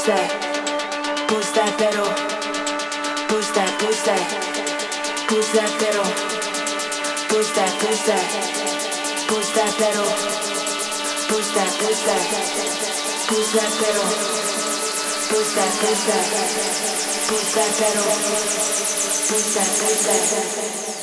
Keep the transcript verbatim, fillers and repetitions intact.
that, push that pedal, push that, push that, push that pedal, push that, push that, push that pedal, push that, push that, push that pedal, push that, push that, push that pedal, push that, push that.